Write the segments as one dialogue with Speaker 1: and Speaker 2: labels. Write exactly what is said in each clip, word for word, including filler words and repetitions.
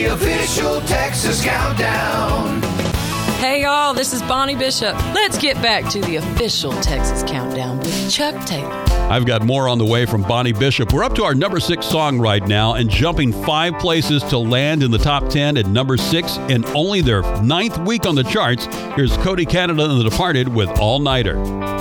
Speaker 1: the official Texas Countdown.
Speaker 2: Hey y'all, this is Bonnie Bishop. Let's get back to the official Texas Countdown with Chuck Taylor.
Speaker 3: I've got more on the way from Bonnie Bishop. We're up to our number six song right now and jumping five places to land in the top ten at number six in only their ninth week on the charts. Here's Cody Canada and The Departed with All Nighter.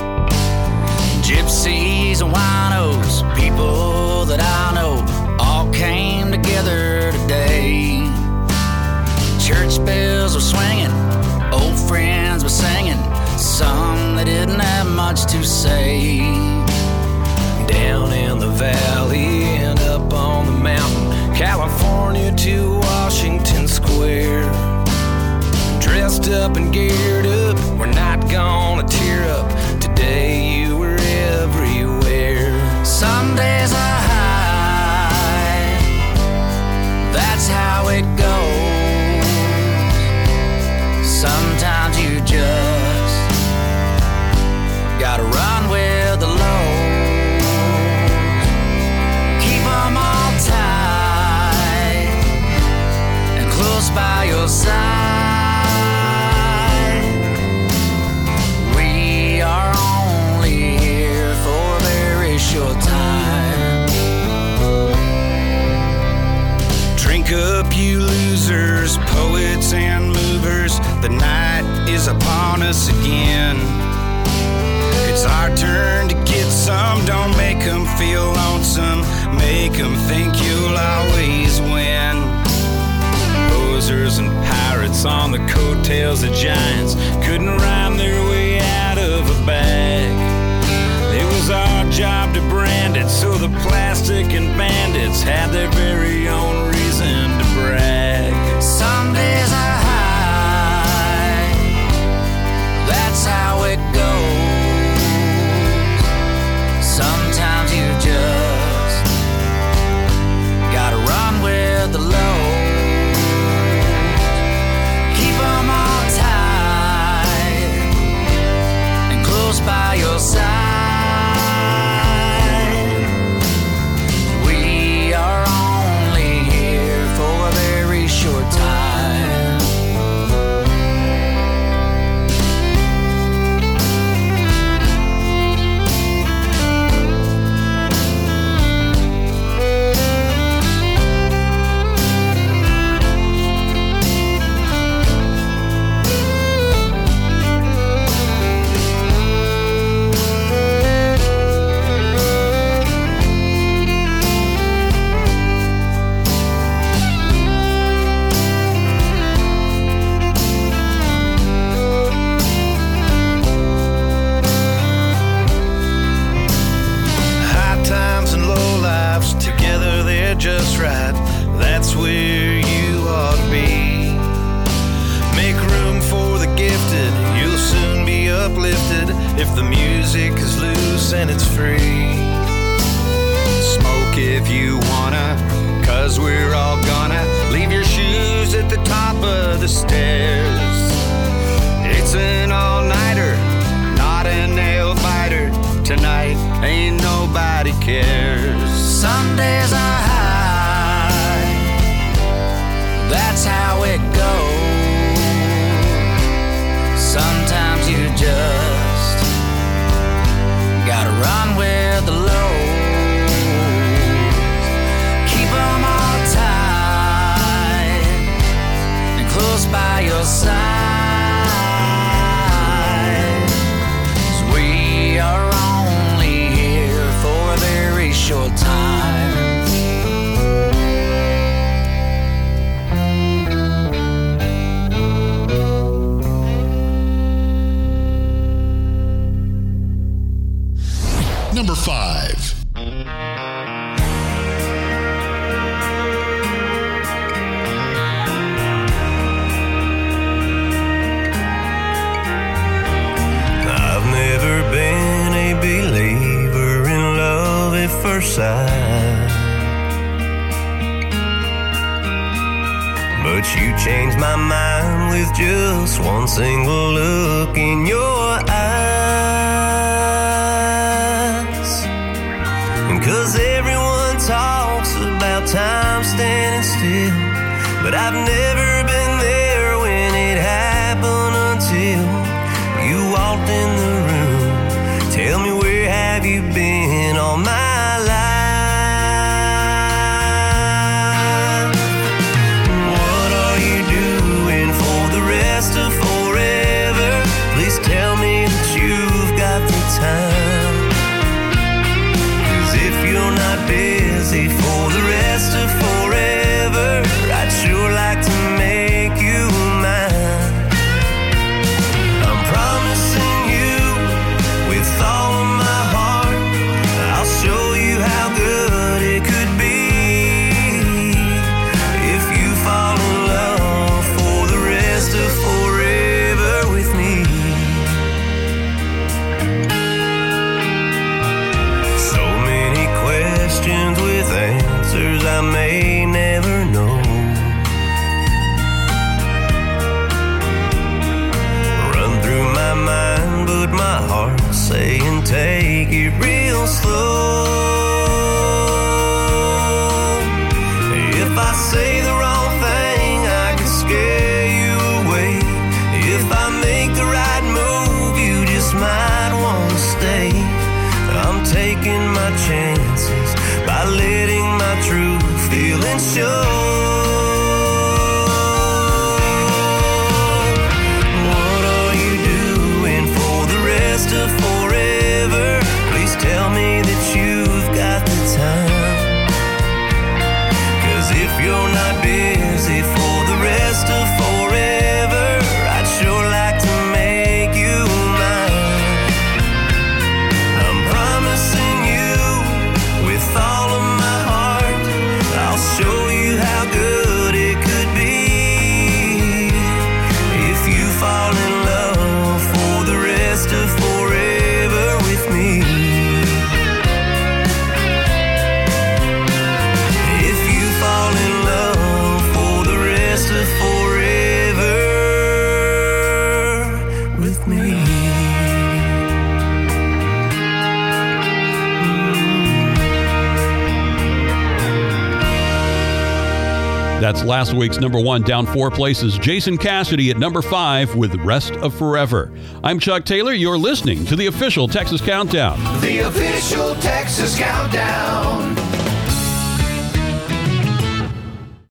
Speaker 4: Gypsies and winos, people that I know, all came together today. Church bells were swinging, old friends were singing, some that didn't have much to say. Down in the valley and up on the mountain, California to Washington Square. Dressed up and geared up, we're not gonna tear up. Today you were everywhere. Some days are high, that's how it goes. Sometimes you just gotta run with the lows. Keep 'em all tight and close by your side. We are only here for a very short time. Drink up, you losers, poets and movers. The night is upon us again. It's our turn to get some. Don't make them feel lonesome. Make them think you'll always win. Posers and pirates on the coattails of giants couldn't rhyme their way out of a bag. It was our job to brand it, so the plastic and bandits had their very own reason to brag. Some days are high, that's how it goes. Sometimes you just gotta run with the lows. Keep 'em all tight and close by your side. We are only here for a very short time. Just right, that's where you ought to be. Make room for the gifted, you'll soon be uplifted if the music is loose and it's free. Smoke if you wanna, cause we're all gonna leave your shoes at the top of the stairs. It's an all-nighter, not a nail-biter. Tonight ain't nobody cares. Some days are high, that's how it goes. Sometimes you just gotta run with the lows. Keep 'em all tight and close by your side. 'Cause we are only here for a very short time.
Speaker 5: Number five.
Speaker 6: I've never been a believer in love at first sight, but you changed my mind with just one single look in your eyes. And 'cause everyone talks about time standing still, but I've never been there when it happened until you walked in the room. Tell me, where have you been all my life? What are you doing for the rest of forever? Please tell me that you've got the time. 'Cause if you're not busy for the rest of forever, I'd sure like to make you mine. I'm promising you with all of my heart, I'll show you how good it could be if you fall in love for the rest of forever with me. So many questions with answers I may never know. Run through my mind, but my heart's saying take it real slow. If I say the wrong thing, I can scare you away. If I make the right move, you just might want to stay. I'm taking my chances by letting my true feelings show. What are you doing for the rest of forever? Please tell me that you've got the time. 'Cause if you're not busy for the rest of forever, I'd sure like to make you mine. I'm promising you with all of my heart, I'll show you how good it could be if you fall in love for the rest of forever with me. If you fall in love for the rest of forever with me.
Speaker 3: That's last week's number one, down four places. Jason Cassidy at number five with Rest of Forever. I'm Chuck Taylor. You're listening to the official Texas Countdown.
Speaker 1: The official Texas Countdown.